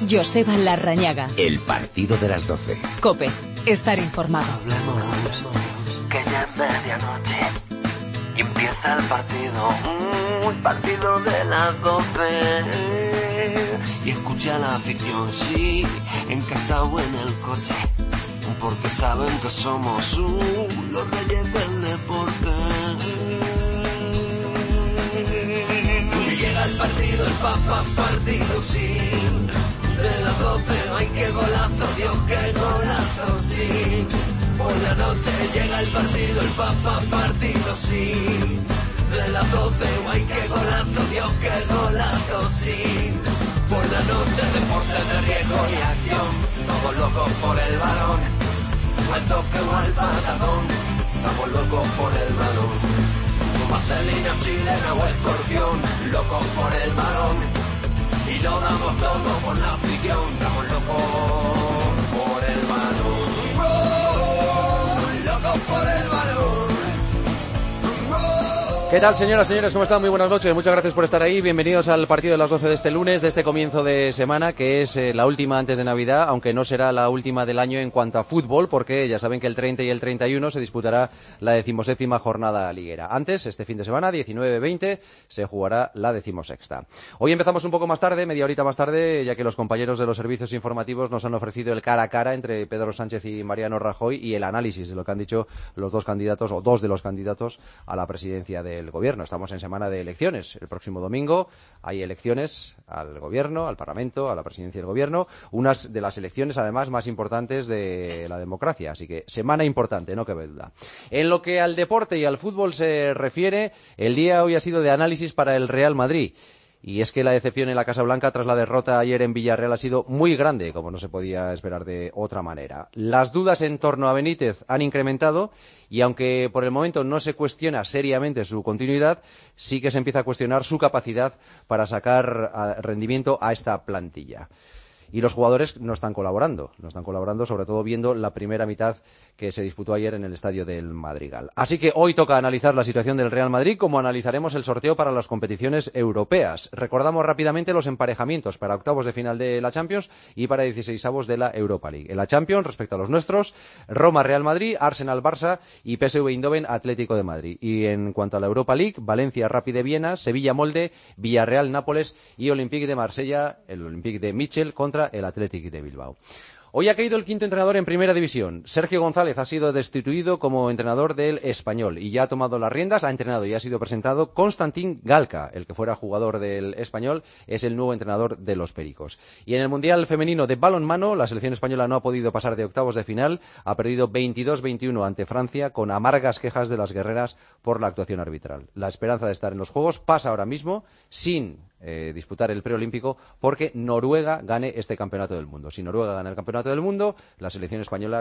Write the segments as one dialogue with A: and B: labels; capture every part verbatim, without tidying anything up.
A: Joseba Larrañaga.
B: El partido de las doce.
A: COPE. Estar informado.
C: Hablemos, que ya es medianoche y empieza el partido, uh, el partido de las doce. Y escucha la afición, sí, en casa o en el coche, porque saben que somos uh, los reyes del deporte. Llega el partido, el papá partido, sí. De las doce, ay qué golazo, Dios qué golazo, sí. Por la noche llega el partido, el papá partido, sí. De las doce, ay qué golazo, Dios qué golazo, sí. Por la noche deportes de riesgo y acción, todos locos por el balón, o el toque o el patadón, estamos locos por el balón. Vaselina chilena o escorpión, locos por el balón, y lo damos todo por la afición, estamos locos por el balón, oh, locos por el balón.
D: ¿Qué tal, señoras y señores? ¿Cómo están? Muy buenas noches. Muchas gracias por estar ahí. Bienvenidos al partido de las doce de este lunes, de este comienzo de semana, que es eh, la última antes de Navidad, aunque no será la última del año en cuanto a fútbol, porque ya saben que el treinta y el treinta y uno se disputará la decimoséptima jornada liguera. Antes, este fin de semana, diecinueve veinte, se jugará la decimosexta. Hoy empezamos un poco más tarde, media horita más tarde, ya que los compañeros de los servicios informativos nos han ofrecido el cara a cara entre Pedro Sánchez y Mariano Rajoy y el análisis de lo que han dicho los dos candidatos, o dos de los candidatos a la presidencia del gobierno. Estamos en semana de elecciones. El próximo domingo hay elecciones al gobierno, al Parlamento, a la presidencia del gobierno, unas de las elecciones además más importantes de la democracia, así que semana importante, no cabe duda. En lo que al deporte y al fútbol se refiere, el día hoy ha sido de análisis para el Real Madrid. Y es que la decepción en la Casa Blanca tras la derrota ayer en Villarreal ha sido muy grande, como no se podía esperar de otra manera. Las dudas en torno a Benítez han incrementado y aunque por el momento no se cuestiona seriamente su continuidad, sí que se empieza a cuestionar su capacidad para sacar rendimiento a esta plantilla. Y los jugadores no están colaborando, no están colaborando, sobre todo viendo la primera mitad que se disputó ayer en el estadio del Madrigal. Así que hoy toca analizar la situación del Real Madrid, como analizaremos el sorteo para las competiciones europeas. Recordamos rápidamente los emparejamientos para octavos de final de la Champions y para dieciseisavos de la Europa League. En la Champions, respecto a los nuestros, Roma-Real Madrid, Arsenal-Barça y P S V Eindhoven-Atlético de Madrid. Y en cuanto a la Europa League, Valencia-Rapid de Viena, Sevilla-Molde, Villarreal-Nápoles y Olympique de Marsella, el Olympique de Michel contra el Athletic de Bilbao. Hoy ha caído el quinto entrenador en Primera División. Sergio González ha sido destituido como entrenador del Español y ya ha tomado las riendas, ha entrenado y ha sido presentado Konstantin Galka, el que fuera jugador del Español, es el nuevo entrenador de los Pericos. Y en el Mundial Femenino de Balonmano, la selección española no ha podido pasar de octavos de final, ha perdido veintidós veintiuno ante Francia con amargas quejas de las guerreras por la actuación arbitral. La esperanza de estar en los Juegos pasa ahora mismo sin Eh, disputar el preolímpico porque Noruega gane este campeonato del mundo. Si Noruega gana el campeonato del mundo, la selección española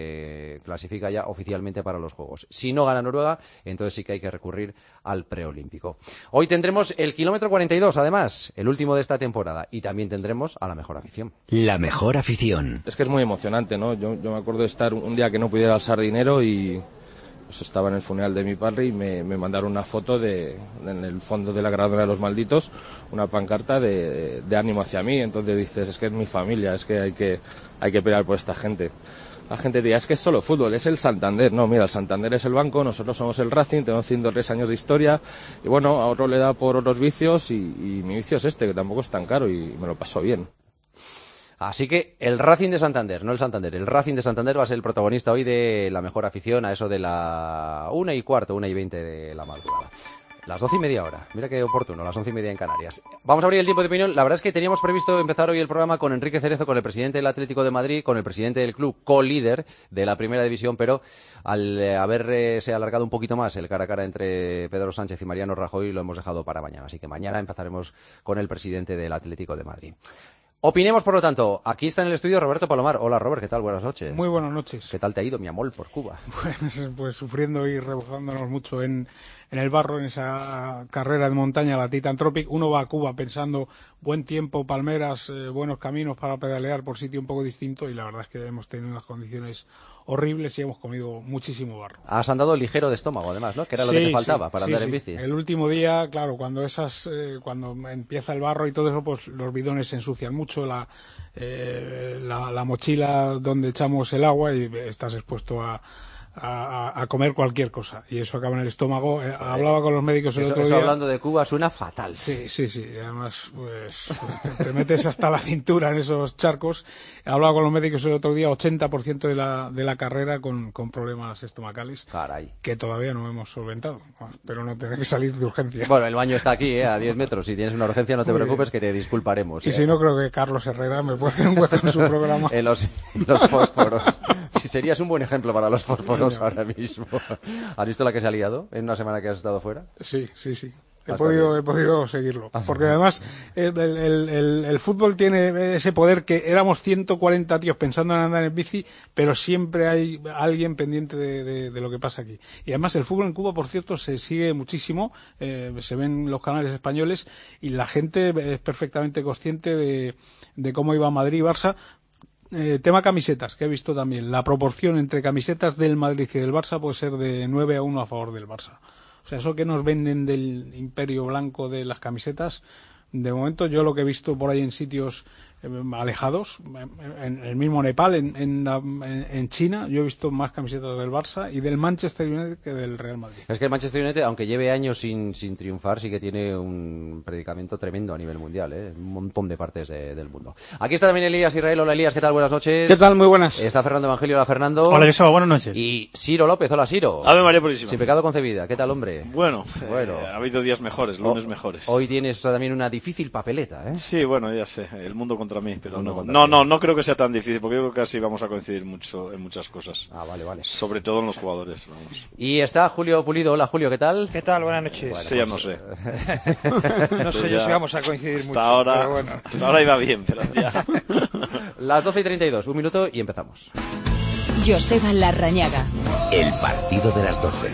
D: se clasifica ya oficialmente para los Juegos. Si no gana Noruega, entonces sí que hay que recurrir al preolímpico. Hoy tendremos el kilómetro cuarenta y dos, además, el último de esta temporada, y también tendremos a la mejor afición.
B: La mejor afición.
E: Es que es muy emocionante, ¿no? Yo, yo me acuerdo de estar un día que no pudiera alzar dinero y pues estaba en el funeral de mi padre y me, me mandaron una foto de, de en el fondo de la gradura de los malditos, una pancarta de, de, de ánimo hacia mí. Entonces dices, es que es mi familia, es que hay que hay que pelear por esta gente. La gente dirá, es que es solo fútbol, es el Santander. No, mira, el Santander es el banco, nosotros somos el Racing, tenemos ciento tres años de historia y bueno, a otro le da por otros vicios y, y mi vicio es este, que tampoco es tan caro y me lo paso bien.
D: Así que el Racing de Santander, no el Santander, el Racing de Santander va a ser el protagonista hoy de la mejor afición a eso de la una y cuarto, una y veinte de la madrugada. Las doce y media hora, mira qué oportuno, las once y media en Canarias. Vamos a abrir el tiempo de opinión. La verdad es que teníamos previsto empezar hoy el programa con Enrique Cerezo, con el presidente del Atlético de Madrid, con el presidente del club, co-líder de la Primera División, pero al eh, haberse eh, alargado un poquito más el cara a cara entre Pedro Sánchez y Mariano Rajoy, lo hemos dejado para mañana. Así que mañana empezaremos con el presidente del Atlético de Madrid. Opinemos, por lo tanto. Aquí está en el estudio Roberto Palomar. Hola, Robert, ¿qué tal? Buenas noches.
F: Muy buenas noches.
D: ¿Qué tal te ha ido, mi amor, por Cuba?
F: Pues, pues sufriendo y rebujándonos mucho en, en el barro, en esa carrera de montaña, la Titan Tropic. Uno va a Cuba pensando buen tiempo, palmeras, eh, buenos caminos para pedalear por sitio un poco distinto, y la verdad es que hemos tenido unas condiciones horribles y hemos comido muchísimo barro.
D: Has andado ligero de estómago, además, ¿no? Que era lo
F: sí,
D: que te faltaba
F: sí,
D: para
F: sí,
D: andar
F: sí.
D: en bici.
F: El último día, claro, cuando esas, eh, cuando empieza el barro y todo eso, pues los bidones se ensucian mucho, la, eh, la, la mochila donde echamos el agua, y estás expuesto a A, a comer cualquier cosa, y eso acaba en el estómago. Eh, hablaba con los médicos el
D: eso,
F: otro
D: eso
F: día.
D: Hablando de Cuba suena fatal.
F: Sí, sí, sí. Además, pues te, te metes hasta la cintura en esos charcos. Hablaba con los médicos el otro día, ochenta por ciento de la, de la carrera con, con problemas estomacales.
D: Caray.
F: Que todavía no hemos solventado. Pero no tener que salir de urgencia.
D: Bueno, el baño está aquí, ¿eh? A diez metros. Si tienes una urgencia, no te
F: Muy
D: preocupes,
F: bien.
D: que te disculparemos.
F: Y
D: ¿eh?
F: si no, creo que Carlos Herrera me puede hacer un hueco en su programa.
D: En los, en los fósforos. Si serías un buen ejemplo para los fósforos ahora mismo. ¿Has visto la que se ha liado en una semana que has estado fuera?
F: Sí, sí, sí. He
D: Hasta
F: podido,
D: bien.
F: he podido seguirlo.
D: Ah,
F: Porque
D: sí.
F: además el, el, el, el, el fútbol tiene ese poder que éramos ciento cuarenta tíos pensando en andar en bici, pero siempre hay alguien pendiente de, de, de lo que pasa aquí. Y además el fútbol en Cuba, por cierto, se sigue muchísimo. Eh, se ven los canales españoles y la gente es perfectamente consciente de, de cómo iba Madrid y Barça. Eh, tema camisetas, que he visto también. La proporción entre camisetas del Madrid y del Barça puede ser de nueve a uno a favor del Barça. O sea, eso que nos venden del imperio blanco de las camisetas, de momento yo lo que he visto por ahí en sitios eh, alejados, en, en el mismo Nepal, en, en, la, en China, yo he visto más camisetas del Barça y del Manchester United que del Real Madrid.
D: Es que el Manchester United, aunque lleve años sin, sin triunfar, sí que tiene un predicamento tremendo a nivel mundial, ¿eh? Un montón de partes de, del mundo. Aquí está también Elías Israel. Hola, Elías, ¿qué tal? Buenas noches.
F: ¿Qué tal? Muy buenas.
D: Está Fernando Evangelio. Hola, Fernando.
G: Hola, Joseba, buenas noches.
D: Y Ciro López. Hola, Ciro.
H: Ave María Purísima.
D: Sin pecado concebida. ¿Qué tal, hombre?
H: Bueno,
D: Bueno.
H: Eh, ha habido días mejores, lunes
D: O-
H: mejores.
D: Hoy tienes también una difícil papeleta, ¿eh?
H: Sí, bueno, ya sé, el mundo contra mí, pero
D: mundo
H: no,
D: contra
H: no,
D: ti.
H: no, no creo que sea tan difícil, porque yo creo que casi vamos a coincidir mucho en muchas cosas.
D: Ah, vale, vale.
H: Sobre todo en los jugadores, vamos.
D: Y está Julio Pulido. Hola, Julio, ¿qué tal?
I: ¿Qué tal? Buenas noches.
H: Esto ya no sé.
I: No sé yo
H: ya-
I: si vamos a coincidir
H: hasta
I: mucho,
H: ahora,
I: pero bueno.
H: hasta ahora iba bien, pero ya.
D: Las doce y treinta y dos. Un minuto y empezamos.
A: Joseba Larrañaga.
B: El partido de las doce.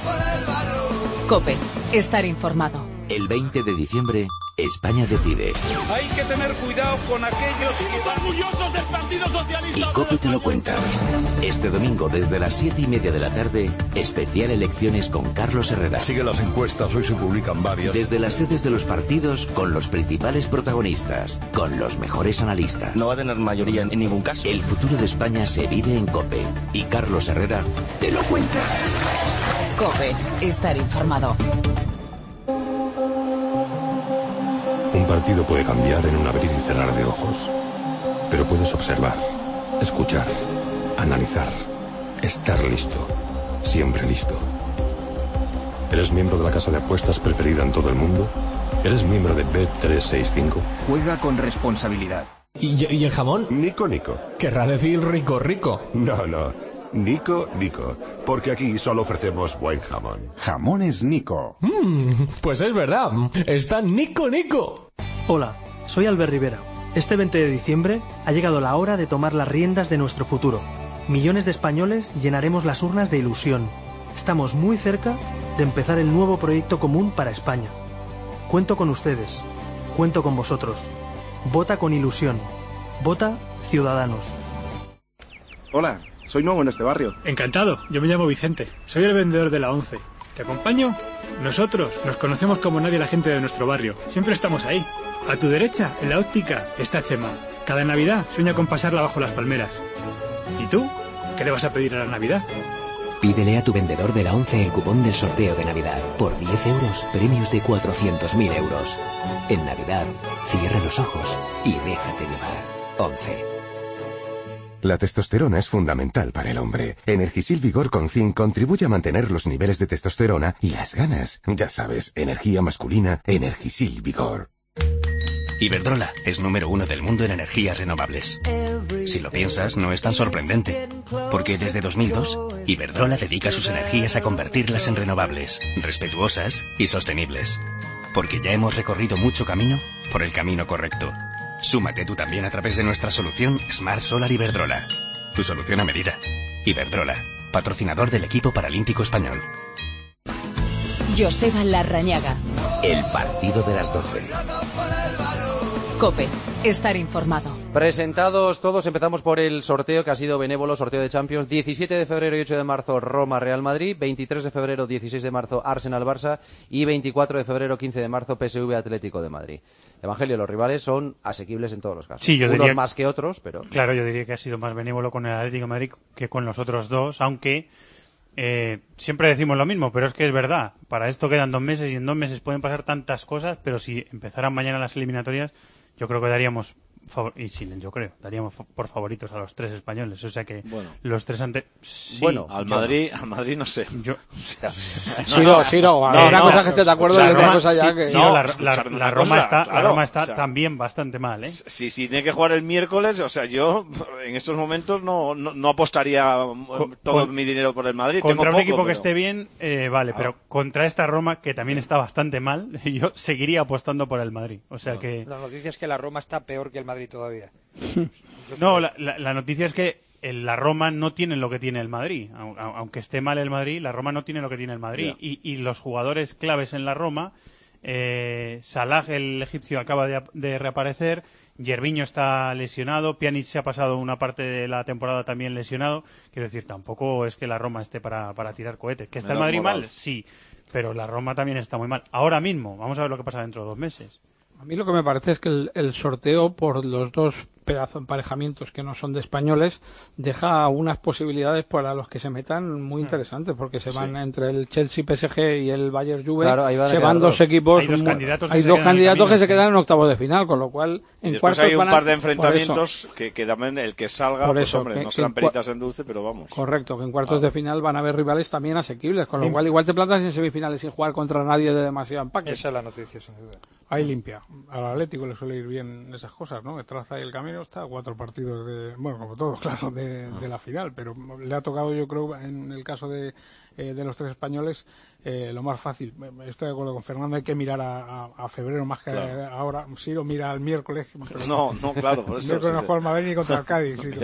A: COPE. Estar informado.
B: El veinte de diciembre, España decide.
J: Hay que tener cuidado con aquellos que están orgullosos del Partido Socialista.
B: Y COPE te lo cuenta. Este domingo, desde las siete y media de la tarde, especial elecciones con Carlos Herrera.
K: Sigue las encuestas, hoy se publican varias.
B: Desde las sedes de los partidos, con los principales protagonistas, con los mejores analistas.
L: No va a tener mayoría en ningún caso.
B: El futuro de España se vive en COPE. Y Carlos Herrera te lo cuenta.
A: COPE. Estar informado.
K: Un partido puede cambiar en un abrir y cerrar de ojos. Pero puedes observar, escuchar, analizar, estar listo. Siempre listo. ¿Eres miembro de la casa de apuestas preferida en todo el mundo? ¿Eres miembro de Bet trescientos sesenta y cinco?
L: Juega con responsabilidad.
M: ¿Y, y el jamón?
K: Nico Nico.
M: Querrá decir rico rico.
K: No, no. Nico Nico. Porque aquí solo ofrecemos buen jamón.
N: Jamones Nico.
M: Mm, pues es verdad. Está Nico Nico.
O: Hola, soy Albert Rivera. Este veinte de diciembre ha llegado la hora de tomar las riendas de nuestro futuro. Millones de españoles llenaremos las urnas de ilusión. Estamos muy cerca de empezar el nuevo proyecto común para España. Cuento con ustedes. Cuento con vosotros. Vota con ilusión. Vota Ciudadanos.
P: Hola, soy nuevo en este barrio.
Q: Encantado, yo me llamo Vicente. Soy el vendedor de la once. ¿Te acompaño? Nosotros nos conocemos como nadie la gente de nuestro barrio. Siempre estamos ahí. A tu derecha, en la óptica, está Chema. Cada Navidad sueña con pasarla bajo las palmeras. ¿Y tú? ¿Qué le vas a pedir a la Navidad?
R: Pídele a tu vendedor de la once el cupón del sorteo de Navidad. Por diez euros, premios de cuatrocientos mil euros. En Navidad, cierra los ojos y déjate llevar. once.
S: La testosterona es fundamental para el hombre. Energisil Vigor con zinc contribuye a mantener los niveles de testosterona y las ganas. Ya sabes, energía masculina, Energisil Vigor.
T: Iberdrola es número uno del mundo en energías renovables. Si lo piensas, no es tan sorprendente, porque desde dos mil dos, Iberdrola dedica sus energías a convertirlas en renovables, respetuosas y sostenibles. Porque ya hemos recorrido mucho camino por el camino correcto. Súmate tú también a través de nuestra solución Smart Solar Iberdrola. Tu solución a medida. Iberdrola, patrocinador del equipo paralímpico español.
A: Joseba Larrañaga.
B: El partido de las doce.
A: COPE. Estar informado.
D: Presentados todos, empezamos por el sorteo que ha sido benévolo, sorteo de Champions. diecisiete de febrero y ocho de marzo Roma-Real Madrid, veintitrés de febrero, dieciséis de marzo Arsenal-Barça y veinticuatro de febrero, quince de marzo P S V-Atlético de Madrid. Evangelio, los rivales son asequibles en todos los casos.
I: Sí, yo
D: Unos
I: diría,
D: más que otros, pero...
I: Claro, yo diría que ha sido más benévolo con el Atlético de Madrid que con los otros dos, aunque eh, siempre decimos lo mismo, pero es que es verdad. Para esto quedan dos meses y en dos meses pueden pasar tantas cosas, pero si empezaran mañana las eliminatorias, yo creo que daríamos... y sí, yo creo, daríamos por favoritos a los tres españoles, o sea que
H: bueno.
I: los tres ante sí,
H: bueno, al
I: yo,
H: Madrid, al Madrid no sé.
I: Yo
H: o sea,
F: sí, no, sí, no, no,
I: eh,
F: una
I: no,
F: cosa es que estés de acuerdo
I: o sea,
F: y otra
I: Roma,
F: cosa ya
I: sí,
F: que
I: sí,
H: no,
I: la, la, la, la Roma
H: cosa,
I: está,
H: claro,
I: la Roma está
H: o sea,
I: también bastante mal, ¿eh?
H: Si, si tiene que jugar el miércoles, o sea, yo en estos momentos no, no, no apostaría con, todo con, mi dinero por el Madrid.
I: Contra
H: Tengo
I: un
H: poco,
I: equipo
H: pero...
I: que esté bien, eh, vale, ah. pero contra esta Roma que también está bastante mal, yo seguiría apostando por el Madrid. O sea
G: no,
I: que
G: la noticia es que la Roma está peor que el Madrid todavía.
I: No, la, la, la noticia es que el, la Roma no tiene lo que tiene el Madrid. Aunque esté mal el Madrid, la Roma no tiene lo que tiene el Madrid. Yeah. Y, y los jugadores claves en la Roma, eh, Salah, el egipcio, acaba de, de reaparecer, Gervinho está lesionado, Pjanic se ha pasado una parte de la temporada también lesionado. Quiero decir, tampoco es que la Roma esté para, para tirar cohetes. ¿Que está el Madrid mal? Sí, pero la Roma también está muy mal. Ahora mismo, vamos a ver lo que pasa dentro de dos meses.
F: A mí lo que me parece es que el, el sorteo por los dos pedazos emparejamientos que no son de españoles deja unas posibilidades para los que se metan muy interesantes, porque se van sí. entre el Chelsea P S G y el Bayern Juve, claro, se van dos, dos equipos,
I: hay dos candidatos,
F: hay
I: que,
F: dos
I: se
F: candidatos que se quedan en octavos de final, con lo cual en
H: y
F: cuartos
H: hay un
F: van a,
H: par de enfrentamientos que, que también el que salga,
F: por eso,
H: pues, hombre,
F: que,
H: no
F: que
H: serán
F: en
H: peritas en dulce, pero vamos.
F: Correcto, que en cuartos
H: ah.
F: de final van a haber rivales también asequibles, con lo
I: en...
F: cual igual te plantas en semifinales sin jugar contra nadie de demasiado empaque.
G: Esa es la noticia, sin duda.
F: Ahí limpia. Al Atlético le suele ir bien esas cosas, ¿no? Que traza ahí el camino, está a cuatro partidos de, bueno, como todos, claro, de, de la final, pero le ha tocado, yo creo, en el caso de, eh, de los tres españoles, eh, lo más fácil. Estoy de acuerdo con Fernando, hay que mirar a, a, a febrero más que claro. a, ahora. Sí, lo mira al miércoles.
H: Pero no, no, claro, por eso.
F: El miércoles sí, no juega el Madrid ni contra el Cádiz. Sí,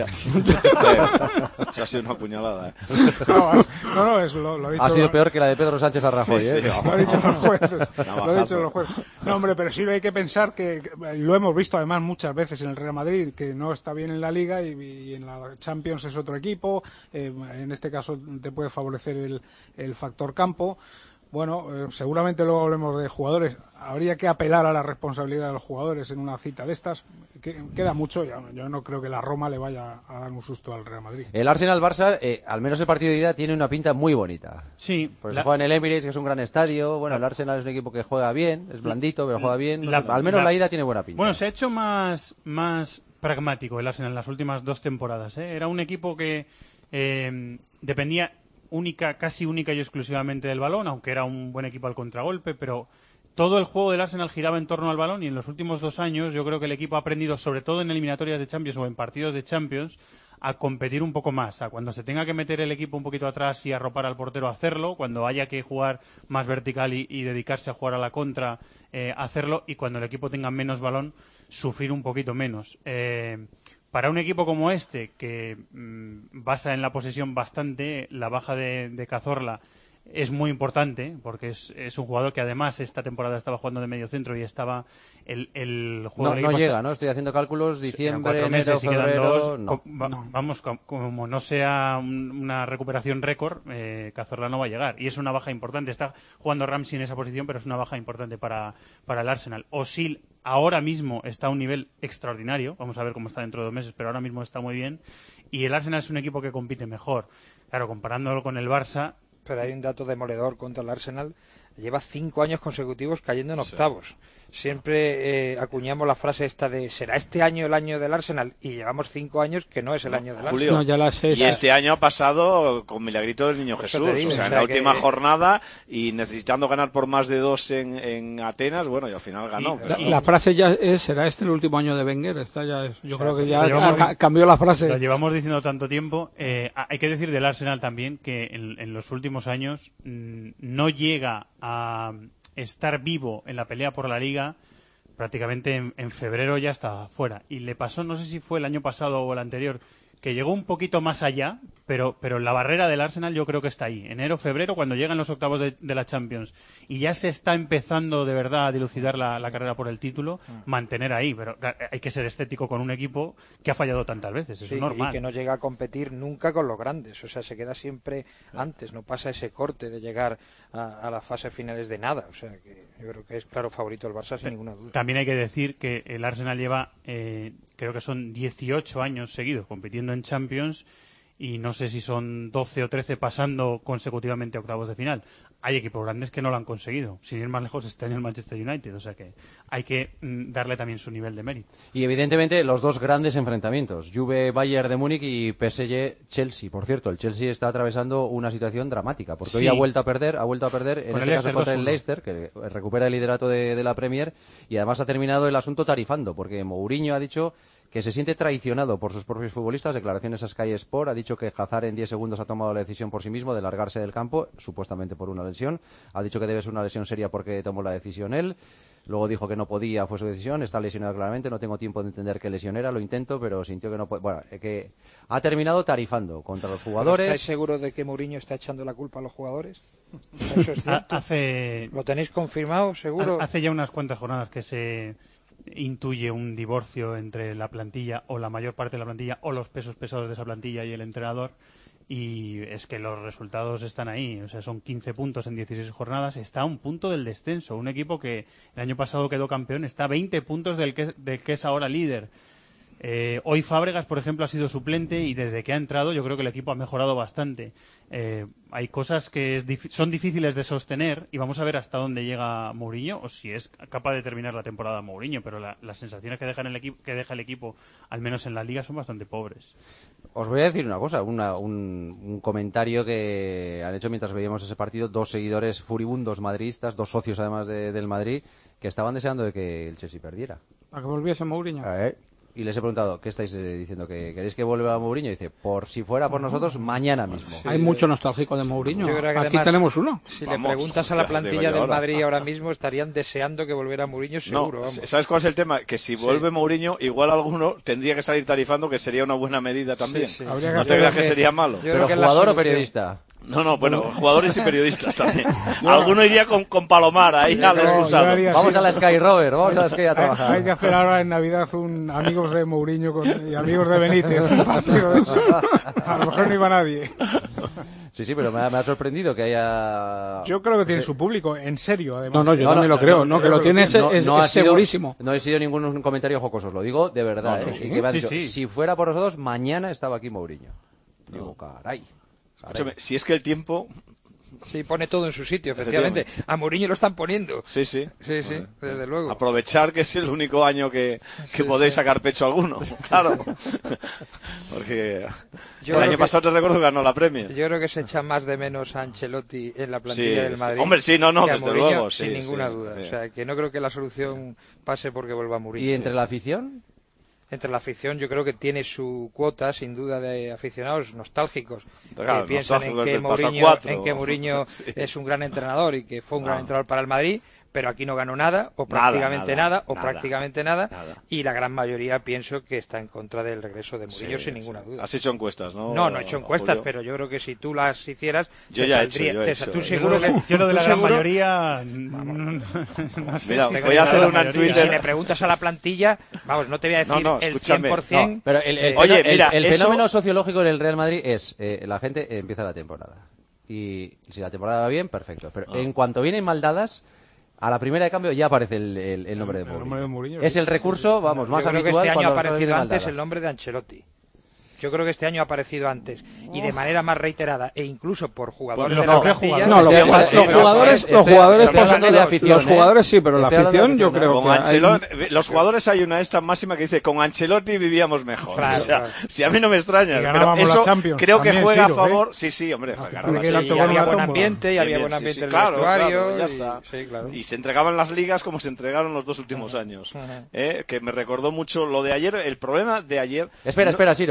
H: se ha sido una puñalada, ¿eh?
F: No, no, no es, lo, lo ha dicho.
D: Ha sido peor que la de Pedro Sánchez a Rajoy,
H: sí,
D: ¿eh?
H: Sí,
F: lo ha dicho los jueces. Lo ha dicho los jueces. No, hombre, pero sí hay que pensar que, lo hemos visto además muchas veces en el Real Madrid, que no está bien en la Liga y, y en la Champions es otro equipo. Eh, en este caso te puede favorecer el, el factor campo. Bueno, eh, seguramente luego hablemos de jugadores. Habría que apelar a la responsabilidad de los jugadores en una cita de estas. Que, queda mucho. Yo, yo no creo que la Roma le vaya a dar un susto al Real Madrid.
D: El Arsenal-Barça, eh, al menos el partido de ida, tiene una pinta muy bonita.
I: Sí.
D: Porque
I: la...
D: se juega en el Emirates, que es un gran estadio. Bueno, el Arsenal es un equipo que juega bien, es blandito, pero juega bien. La, al menos la... la ida tiene buena pinta.
I: Bueno, se ha hecho más, más pragmático el Arsenal en las últimas dos temporadas, ¿eh? Era un equipo que eh, dependía única, casi única y exclusivamente del balón, aunque era un buen equipo al contragolpe, pero todo el juego del Arsenal giraba en torno al balón y en los últimos dos años yo creo que el equipo ha aprendido, sobre todo en eliminatorias de Champions o en partidos de Champions, a competir un poco más, a cuando se tenga que meter el equipo un poquito atrás y arropar al portero, hacerlo, cuando haya que jugar más vertical y, y dedicarse a jugar a la contra, eh, hacerlo, y cuando el equipo tenga menos balón, sufrir un poquito menos. Eh, Para un equipo como este, que mmm, basa en la posesión bastante, la baja de, de Cazorla es muy importante, porque es, es un jugador que además esta temporada estaba jugando de medio centro y estaba el, el juego
D: no, no llega, ¿no? Estoy haciendo cálculos, diciembre, enero,
I: meses,
D: febrero...
I: Dos,
D: no.
I: com, va, no. Vamos, com, como no sea un, una recuperación récord, eh, Cazorla no va a llegar. Y es una baja importante. Está jugando Ramsey en esa posición, pero es una baja importante para, para el Arsenal. Osil ahora mismo está a un nivel extraordinario. Vamos a ver cómo está dentro de dos meses, pero ahora mismo está muy bien. Y el Arsenal es un equipo que compite mejor. Claro, comparándolo con el Barça...
G: Pero hay un dato demoledor contra el Arsenal. Lleva cinco años consecutivos cayendo en octavos. Sí. Siempre eh, acuñamos la frase esta de ¿será este año el año del Arsenal? Y llevamos cinco años que no es el no, año del
H: Julio,
G: Arsenal.
F: No, ya la sé,
H: y este año ha pasado con milagrito del Niño Jesús. Digo, o sea, en la
G: que...
H: última jornada y necesitando ganar por más de dos en, en Atenas, bueno, y al final ganó.
F: Y,
H: pero...
F: la, la frase ya es, ¿será este el último año de Wenger? Esta ya es, yo o sea, creo que ya
I: llevamos,
F: ca cambió la frase.
I: Lo llevamos diciendo tanto tiempo. Eh, hay que decir del Arsenal también que en, en los últimos años mmm, no llega a estar vivo en la pelea por la Liga. Prácticamente en, en febrero ya estaba fuera. Y le pasó, no sé si fue el año pasado o el anterior, que llegó un poquito más allá, pero pero la barrera del Arsenal yo creo que está ahí. Enero, febrero, cuando llegan los octavos de, de la Champions y ya se está empezando de verdad a dilucidar la, la carrera por el título, mantener ahí. Pero hay que ser escéptico con un equipo que ha fallado tantas veces, eso
G: sí,
I: es normal.
G: Y que no llega a competir nunca con los grandes, o sea, se queda siempre antes, no pasa ese corte de llegar a, a las fases finales de nada. O sea, que yo creo que es claro favorito el Barça sin ninguna duda.
I: También hay que decir que el Arsenal lleva, eh, creo que son dieciocho años seguidos compitiendo en Champions y no sé si son doce o trece pasando consecutivamente a octavos de final. Hay equipos grandes que no lo han conseguido. Sin ir más lejos, este año el Manchester United. O sea que hay que mm, darle también su nivel de mérito.
D: Y evidentemente los dos grandes enfrentamientos. Juve-Bayern de Múnich y P S G-Chelsea. Por cierto, el Chelsea está atravesando una situación dramática. Porque sí. hoy ha vuelto a perder, ha vuelto a perder en
I: Con
D: este
I: el
D: caso contra el Leicester, que recupera el liderato de, de la Premier. Y además ha terminado el asunto tarifando. Porque Mourinho ha dicho que se siente traicionado por sus propios futbolistas. Declaraciones a Sky Sport. Ha dicho que Hazard en diez segundos ha tomado la decisión por sí mismo de largarse del campo, supuestamente por una lesión. Ha dicho que debe ser una lesión seria porque tomó la decisión él. Luego dijo que no podía, fue su decisión. Está lesionado claramente. No tengo tiempo de entender qué lesión era. Lo intento, pero sintió que no puede. Bueno, que ha terminado tarifando contra los jugadores.
G: ¿Estáis seguros de que Mourinho está echando la culpa a los jugadores? ¿Eso es cierto?
I: Hace...
G: ¿Lo tenéis confirmado, seguro?
I: Hace ya unas cuantas jornadas que se intuye un divorcio entre la plantilla o la mayor parte de la plantilla o los pesos pesados de esa plantilla y el entrenador, y es que los resultados están ahí. O sea, son quince puntos en dieciséis jornadas, está a un punto del descenso. Un equipo que el año pasado quedó campeón está a veinte puntos del que, del que es ahora líder. Eh, hoy Fábregas, por ejemplo, ha sido suplente y desde que ha entrado yo creo que el equipo ha mejorado bastante. Eh, hay cosas que es dif- son difíciles de sostener y vamos a ver hasta dónde llega Mourinho o si es capaz de terminar la temporada Mourinho, pero la, las sensaciones que deja, en el equipo, que deja el equipo, al menos en la Liga, son bastante pobres.
D: Os voy a decir una cosa, una, un, un comentario que han hecho mientras veíamos ese partido dos seguidores furibundos madridistas, dos socios además de, del Madrid, que estaban deseando de que el Chelsea perdiera.
F: ¿A que volviese Mourinho?
D: Eh, y les he preguntado, ¿qué estáis eh, diciendo? ¿Que queréis que vuelva Mourinho? Y dice, por si fuera por nosotros, mañana mismo.
F: Sí. Hay mucho nostálgico de Mourinho.
G: Yo creo que
F: Aquí
G: además,
F: tenemos uno.
G: Si
H: Vamos,
G: le preguntas a la plantilla del
H: ahora.
G: Madrid ahora mismo, estarían deseando que volviera Mourinho seguro.
H: No,
G: vamos.
H: ¿sabes cuál es el tema? Que si vuelve sí. Mourinho, igual alguno tendría que salir tarifando, que sería una buena medida también.
G: Sí, sí.
H: No te creas que, que sería malo.
D: ¿Pero jugador o periodista?
H: No, no, bueno, jugadores y periodistas también. Alguno iría con, con Palomar ahí al excusado.
D: Vamos a la Sky, Robert, vamos a la Sky a trabajar.
F: Hay, hay que hacer ahora en Navidad un amigos de Mourinho con, y amigos de Benítez, un partido de eso. A lo mejor no iba nadie.
D: Sí, sí, pero me ha, me ha sorprendido que haya...
F: Yo creo que tiene su público, en serio, además.
N: No, no, yo no, también no, lo creo, no, no que lo tiene es,
D: no,
N: es,
D: no
N: es
D: sido,
N: segurísimo.
D: No he sido ningún comentario jocoso, os lo digo de verdad,
N: no,
D: ¿eh?
N: sí,
D: Y que me ha
N: sí,
D: dicho,
N: sí.
D: si fuera por nosotros, mañana estaba aquí Mourinho. Digo, caray.
H: Escúchame, si es que el tiempo...
G: Sí, pone todo en su sitio, efectivamente. A Mourinho lo están poniendo.
H: Sí, sí.
G: Sí, sí, desde luego.
H: Aprovechar que es el único año que, que sí, podéis sí. sacar pecho a alguno, claro. Porque yo el año que, pasado te recuerdo que ganó la Premier.
G: Yo creo que se echa más de menos a Ancelotti en la plantilla
H: sí,
G: del Madrid.
H: Sí. Hombre, sí, no, no,
G: que a
H: desde
G: Mourinho,
H: luego.
G: Sin
H: sí,
G: ninguna
H: sí,
G: duda.
H: Sí.
G: O sea, que no creo que la solución pase porque vuelva Mourinho.
D: ¿Y entre la afición?
G: Entre la afición yo creo que tiene su cuota sin duda de aficionados nostálgicos
H: claro,
G: que piensan en que, Mourinho, en que Mourinho sí. es un gran entrenador y que fue un no. gran entrenador para el Madrid, pero aquí no ganó nada o prácticamente nada, nada o nada, prácticamente nada, nada y la gran mayoría pienso que está en contra del regreso de Mourinho sí, sin ninguna
H: sí.
G: duda.
H: Has hecho encuestas, ¿no?
G: No, no he hecho encuestas,
H: Julio.
G: pero yo creo que si tú las hicieras
H: yo ya he hecho, yo he
G: te,
H: hecho,
G: tú
H: yo
G: seguro que
I: yo lo de la gran
G: seguro,
I: mayoría no, no sé
H: mira,
I: si
H: voy a hacer una en Twitter.
G: Si le preguntas a la plantilla, vamos, no te voy a decir
H: no, no,
G: el cien por ciento.
D: No, pero el, el,
H: Oye,
D: el,
H: mira,
D: el, el
H: eso...
D: fenómeno sociológico en el Real Madrid es eh, la gente empieza la temporada y si la temporada va bien, perfecto, pero oh. en cuanto vienen mal dadas, a la primera de cambio ya aparece el, el, el nombre de Mourinho. El nombre de Mourinho es el recurso, vamos, más
G: Yo creo
D: habitual.
G: Que este año
D: cuando
G: ha aparecido antes el nombre de Ancelotti. Yo creo que este año ha aparecido antes y de manera más reiterada e incluso por jugadores
N: pues
G: de la
N: plantilla. No, lo, sí, los, sí, los no, jugadores, sí, los jugadores, estoy, estoy de afición, los jugadores sí, pero estoy la afición yo creo
H: con
N: que
H: Ancelotti,
N: hay...
H: los jugadores hay una esta máxima que dice con Ancelotti vivíamos mejor.
G: Claro,
H: o sea,
G: claro.
H: si a mí no me extraña, pero eso creo que juega a favor. Sí, sí, hombre,
G: había buen ambiente y había buen ambiente en el vestuario,
H: ya está. Y se entregaban las ligas como se entregaron los dos últimos años. Que me recordó mucho lo de ayer, el problema de ayer.
D: Espera, espera, Siro, espera, ahora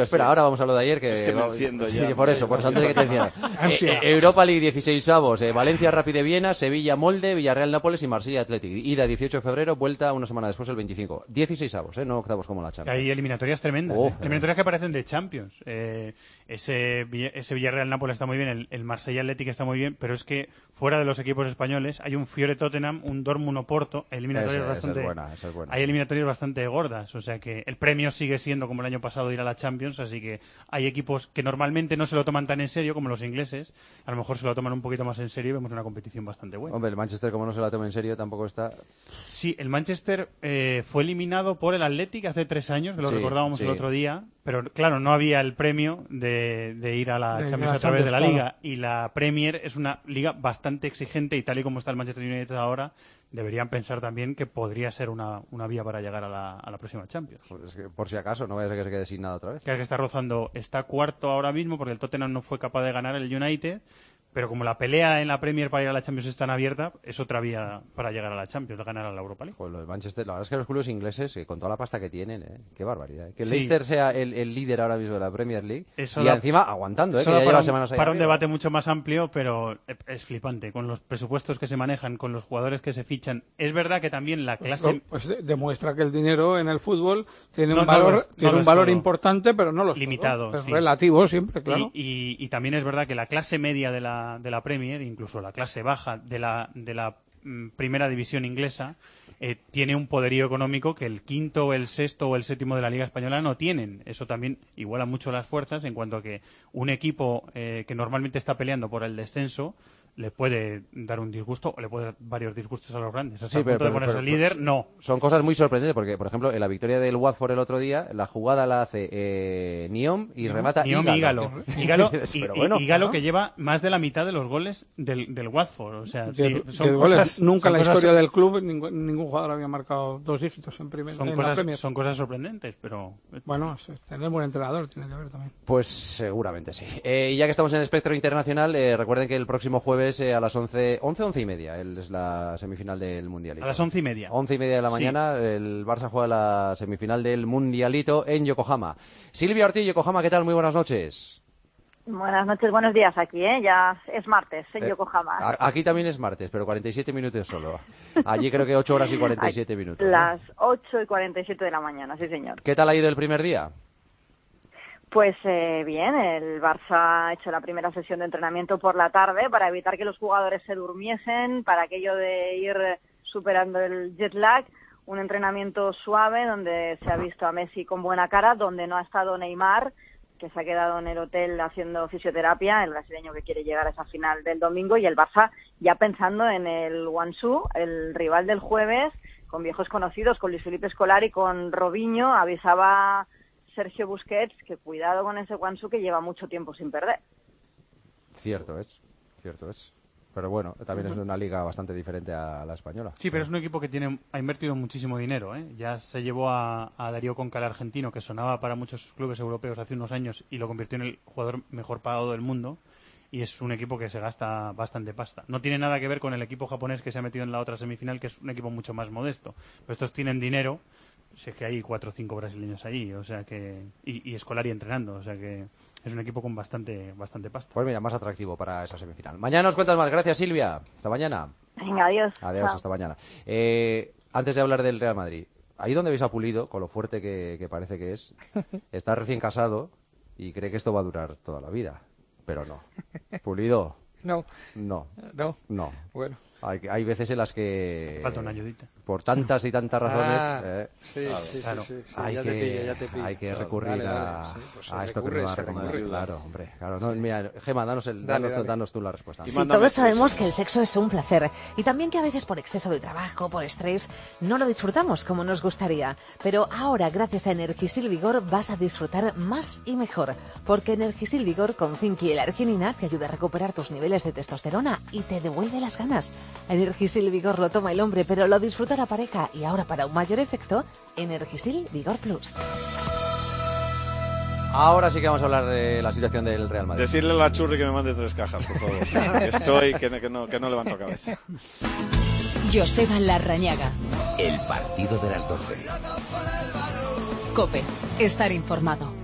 D: ahora vamos a lo de ayer. Que,
H: es que me enciendo
D: sí,
H: ya.
D: por eso, por eso, antes de que te enciendas. eh, Europa League dieciseisavos, eh, Valencia Rapid de Viena, Sevilla Molde, Villarreal Nápoles y Marsella Athletic. Ida dieciocho de febrero, vuelta una semana después, el veinticinco. dieciseisavos, eh, no octavos como la Champions.
I: Hay eliminatorias tremendas,
D: oh,
I: eh. eliminatorias que parecen de Champions. Eh, ese, ese Villarreal Nápoles está muy bien, el, el Marsella Athletic está muy bien, pero es que fuera de los equipos españoles hay un Fiore Tottenham, un Dortmund Oporto, eliminatorias
D: esa,
I: bastante,
D: esa es buena, esa es buena.
I: hay eliminatorias bastante gordas, o sea que el premio sigue siendo como el año pasado ir a la Champions, así que hay equipos que normalmente no se lo toman tan en serio como los ingleses, a lo mejor se lo toman un poquito más en serio y vemos una competición bastante buena.
D: Hombre, el Manchester como no se la toma en serio tampoco está...
I: Sí, el Manchester eh, fue eliminado por el Athletic hace tres años, que lo
D: sí,
I: recordábamos
D: sí.
I: el otro día, pero claro, no había el premio de, de ir a la
F: de,
I: Champions
F: de la
I: a través
F: Champions,
I: de la
F: claro.
I: Liga, y la Premier es una liga bastante exigente y tal y como está el Manchester United ahora, deberían pensar también que podría ser una, una vía para llegar a la, a la próxima Champions.
D: Pues es que, por si acaso, no vaya a ser que se quede sin nada otra vez.
I: Claro que está rozando, está cuarto ahora mismo porque el Tottenham no fue capaz de ganar el United, pero como la pelea en la Premier para ir a la Champions es tan abierta, es otra vía para llegar a la Champions, de ganar a la Europa League.
D: Pues lo del Manchester, la verdad es que los clubes ingleses, eh, con toda la pasta que tienen, eh, qué barbaridad. Eh. Que el
I: Sí.
D: Leicester sea el, el líder ahora mismo de la Premier League
I: Eso
D: y
I: da-
D: encima aguantando, eh,
I: Eso
D: que
I: da
D: ya
I: para
D: lleva
I: un,
D: semanas ahí
I: para un
D: arriba.
I: debate mucho más amplio, pero es flipante. Con los presupuestos que se manejan, con los jugadores que se fichan. Es verdad que también la clase...
F: No, pues de- demuestra que el dinero en el fútbol tiene
I: No,
F: un
I: no
F: valor,
I: lo es- no
F: tiene
I: lo
F: un
I: es
F: valor
I: todo.
F: importante, pero no lo es
I: Limitado,
F: todo. Es
I: sí.
F: relativo siempre, claro.
I: Y, y, y también es verdad que la clase media de la, de la Premier, incluso la clase baja de la, de la mm, primera división inglesa, eh, tiene un poderío económico que el quinto, el sexto o el séptimo de la Liga Española no tienen. Eso también iguala mucho las fuerzas en cuanto a que un equipo eh, que normalmente está peleando por el descenso le puede dar un disgusto o le puede dar varios disgustos a los grandes. Hasta
D: Sí,
I: el punto
D: pero-
I: de ponerse
D: pero-
I: líder,
D: pero-
I: no.
D: Son cosas muy sorprendentes porque, por ejemplo, en la victoria del Watford el otro día, la jugada la hace eh, Niom y remata
I: Niom
D: Ígalo.
I: Ígalo. Ígalo,
D: Dices,
I: y-
D: pero
I: y-
D: bueno,
I: Ígalo
D: ¿no?
I: que lleva más de la mitad de los goles del, del Watford. O sea,
F: De-
I: sí,
F: de
I: son
F: goles.
I: cosas,
F: Nunca en
I: son
F: la
I: cosas-
F: historia del club ningún, ningún jugador había marcado dos dígitos en primera.
I: son
F: en la
I: cosas,
F: Premier.
I: son cosas sorprendentes, pero...
F: Bueno, es- tener buen entrenador tiene que ver también.
D: Pues seguramente sí. Eh, y ya que estamos en el espectro internacional, eh, recuerden que el próximo jueves eh, a las once, once, once y media, el, es la semifinal del Mundialito.
I: A las once y media.
D: Once y media de la
I: Sí.
D: mañana, el Barça juega la semifinal del Mundialito en Yokohama. Silvia Ortiz, Yokohama, ¿qué tal? Muy buenas noches.
U: Buenas noches, buenos días aquí, ¿eh? Ya es martes en
D: Eh,
U: Yokohama.
D: A- Aquí también es martes, pero cuarenta y siete minutos solo. Allí creo que ocho horas y cuarenta y siete minutos. ¿no?
U: Las ocho y cuarenta y siete de la mañana, sí señor.
D: ¿Qué tal ha ido el primer día?
U: Pues eh, bien, el Barça ha hecho la primera sesión de entrenamiento por la tarde para evitar que los jugadores se durmiesen, para aquello de ir superando el jet lag. Un entrenamiento suave donde se ha visto a Messi con buena cara, donde no ha estado Neymar, que se ha quedado en el hotel haciendo fisioterapia, el brasileño que quiere llegar a esa final del domingo, y el Barça ya pensando en el Guangzhou, el rival del jueves, con viejos conocidos, con Luis Felipe Scolari, con Robinho. Avisaba Sergio Busquets que cuidado con ese Guangzhou que lleva mucho tiempo sin perder.
D: Cierto es, cierto es. Pero bueno, también es una liga bastante diferente a la española.
I: Sí, pero es un equipo que tiene ha invertido muchísimo dinero, ¿eh? Ya se llevó a, a Darío Conca, el argentino, que sonaba para muchos clubes europeos hace unos años y lo convirtió en el jugador mejor pagado del mundo. Y es un equipo que se gasta bastante pasta. No tiene nada que ver con el equipo japonés que se ha metido en la otra semifinal, que es un equipo mucho más modesto. Pero estos tienen dinero. Sé que hay cuatro o cinco brasileños allí, o sea que y, y Scolari entrenando, o sea que es un equipo con bastante bastante pasta.
D: Pues mira, más atractivo para esa semifinal. Mañana nos cuentas más. Gracias, Silvia. Hasta mañana.
U: Venga, adiós.
D: Adiós,
U: Chao.
D: hasta mañana. Eh, antes de hablar del Real Madrid, ahí donde veis a Pulido, con lo fuerte que, que parece que es, está recién casado y cree que esto va a durar toda la vida. Pero no. Pulido.
G: No.
D: No.
G: No.
D: No.
G: Bueno.
D: Hay, hay veces en las que...
I: Falta una ayudita.
D: Por tantas y tantas razones...
G: Ah,
D: eh,
G: sí,
D: claro,
G: sí, sí,
D: claro,
G: sí, sí,
D: hay,
G: ya
D: que,
G: te pillo, ya te pillo.
D: hay que
G: Claro,
D: recurrir
G: dale, dale,
D: a,
G: sí, pues se
D: a esto que
G: recurre,
D: nos va a
G: se
D: recomendar.
G: recurre.
D: Claro, hombre. Claro, no, mira, Gemma, danos, el,
G: Dale,
D: danos,
G: dale.
D: danos tú la respuesta.
V: Sí, todos sabemos que el sexo es un placer y también que a veces por exceso de trabajo, por estrés, no lo disfrutamos como nos gustaría. Pero ahora, gracias a Energisil Vigor, vas a disfrutar más y mejor. Porque Energisil Vigor con zinc y L-arginina te ayuda a recuperar tus niveles de testosterona y te devuelve las ganas. Energisil Vigor lo toma el hombre, pero lo disfruta la pareja. Y ahora, para un mayor efecto, Energisil Vigor Plus.
D: Ahora sí que vamos a hablar de la situación del Real Madrid.
H: Decirle a la Churri que me mande tres cajas, por favor. Que estoy, que, que, no, que no levanto cabeza.
A: Joseba Larrañaga.
B: El partido de las doce.
A: COPE. Estar informado.